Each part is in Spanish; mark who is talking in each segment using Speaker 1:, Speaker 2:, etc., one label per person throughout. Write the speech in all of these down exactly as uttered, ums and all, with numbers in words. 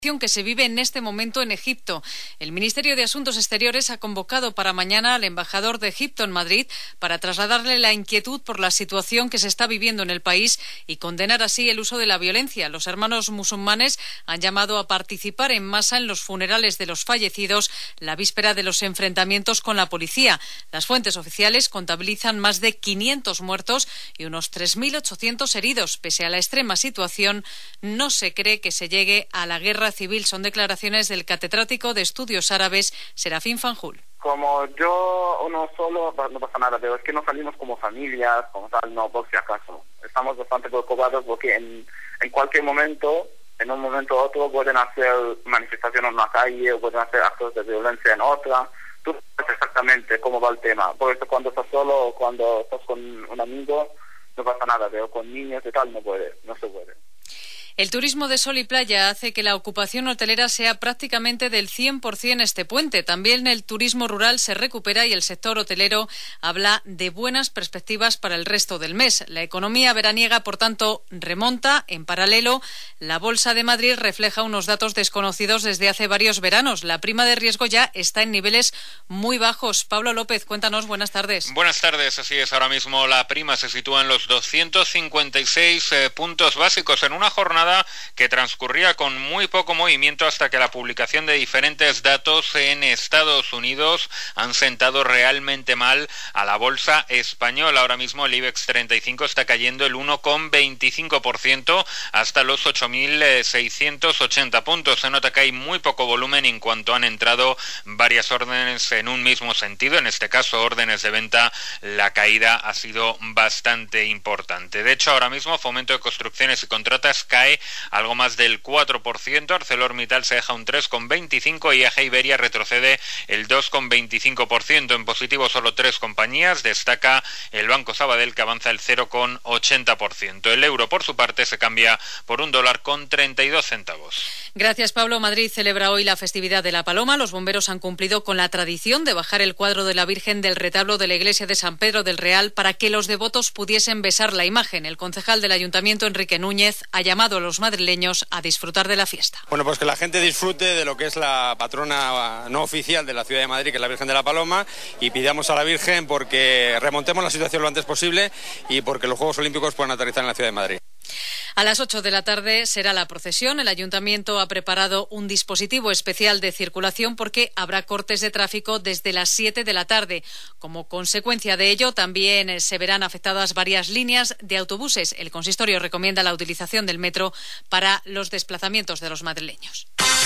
Speaker 1: que se vive en este momento en Egipto. El Ministerio de Asuntos Exteriores ha convocado para mañana al embajador de Egipto en Madrid para trasladarle la inquietud por la situación que se está viviendo en el país y condenar así el uso de la violencia. Los hermanos musulmanes han llamado a participar en masa en los funerales de los fallecidos la víspera de los enfrentamientos con la policía. Las fuentes oficiales contabilizan más de quinientos muertos y unos tres mil ochocientos heridos. Pese a la extrema situación, no se cree que se llegue a la guerra civil. Son declaraciones del catedrático de Estudios Árabes, Serafín Fanjul.
Speaker 2: Como yo uno solo, no pasa nada, pero es que no salimos como familias, como tal, no, por si acaso. Estamos bastante preocupados porque en, en cualquier momento, en un momento u otro, pueden hacer manifestaciones en una calle o pueden hacer actos de violencia en otra. Tú sabes exactamente cómo va el tema. Por eso cuando estás solo o cuando estás con un amigo, no pasa nada, pero con niños y tal no puede, no se puede.
Speaker 1: El turismo de sol y playa hace que la ocupación hotelera sea prácticamente del cien por ciento este puente. También el turismo rural se recupera y el sector hotelero habla de buenas perspectivas para el resto del mes. La economía veraniega, por tanto, remonta. En paralelo, la Bolsa de Madrid refleja unos datos desconocidos desde hace varios veranos. La prima de riesgo ya está en niveles muy bajos. Pablo López, cuéntanos, buenas tardes.
Speaker 3: Buenas tardes, así es. Ahora mismo la prima se sitúa en los doscientos cincuenta y seis eh, puntos básicos en una jornada que transcurría con muy poco movimiento hasta que la publicación de diferentes datos en Estados Unidos han sentado realmente mal a la bolsa española. Ahora mismo el IBEX treinta y cinco está cayendo el uno coma veinticinco por ciento hasta los ocho mil seiscientos ochenta puntos. Se nota que hay muy poco volumen en cuanto han entrado varias órdenes en un mismo sentido. En este caso, órdenes de venta, la caída ha sido bastante importante. De hecho, ahora mismo Fomento de Construcciones y Contratas cae algo más del cuatro por ciento, ArcelorMittal se deja un tres coma veinticinco por ciento y A G Iberia retrocede el dos coma veinticinco por ciento. En positivo solo tres compañías, destaca el Banco Sabadell que avanza el cero coma ochenta por ciento. El euro por su parte se cambia por un dólar con treinta y dos centavos.
Speaker 1: Gracias, Pablo. Madrid celebra hoy la festividad de la Paloma. Los bomberos han cumplido con la tradición de bajar el cuadro de la Virgen del retablo de la iglesia de San Pedro del Real para que los devotos pudiesen besar la imagen. El concejal del Ayuntamiento, Enrique Núñez, ha llamado a los madrileños a disfrutar de la fiesta.
Speaker 4: Bueno, pues que la gente disfrute de lo que es la patrona no oficial de la ciudad de Madrid, que es la Virgen de la Paloma, y pidamos a la Virgen porque remontemos la situación lo antes posible y porque los Juegos Olímpicos puedan aterrizar en la ciudad de Madrid.
Speaker 1: A las ocho de la tarde será la procesión. El Ayuntamiento ha preparado un dispositivo especial de circulación porque habrá cortes de tráfico desde las siete de la tarde. Como consecuencia de ello, también se verán afectadas varias líneas de autobuses. El consistorio recomienda la utilización del metro para los desplazamientos de los madrileños.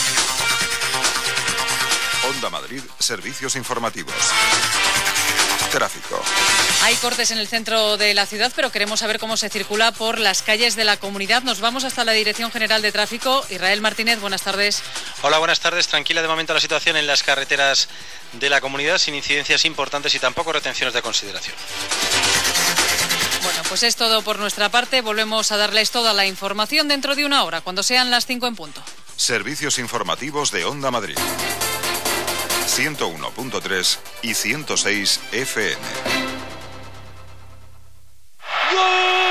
Speaker 5: Onda Madrid, servicios informativos. Tráfico.
Speaker 1: Hay cortes en el centro de la ciudad, pero queremos saber cómo se circula por las calles de la comunidad. Nos vamos hasta la Dirección General de Tráfico. Israel Martínez, buenas tardes.
Speaker 6: Hola, buenas tardes. Tranquila de momento la situación en las carreteras de la comunidad, sin incidencias importantes y tampoco retenciones de consideración.
Speaker 1: Bueno, pues es todo por nuestra parte. Volvemos a darles toda la información dentro de una hora, cuando sean las cinco en punto.
Speaker 5: Servicios informativos de Onda Madrid. ciento uno punto tres y ciento seis F M.
Speaker 7: ¡Gol!